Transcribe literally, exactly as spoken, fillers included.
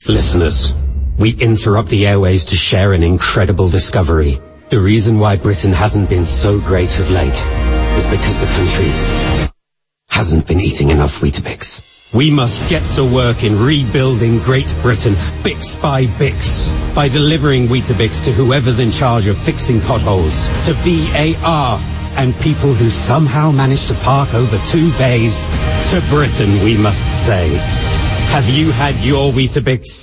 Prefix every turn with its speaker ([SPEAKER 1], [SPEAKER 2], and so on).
[SPEAKER 1] Listeners, we interrupt the airways to share an incredible discovery. The reason why Britain hasn't been so great of late is because the country hasn't been eating enough Weetabix. We must get to work in rebuilding Great Britain, Bix by Bix, by delivering Weetabix to whoever's in charge of fixing potholes, to B A R, and people who somehow manage to park over two bays. To Britain, we must say, have you had your Weetabix?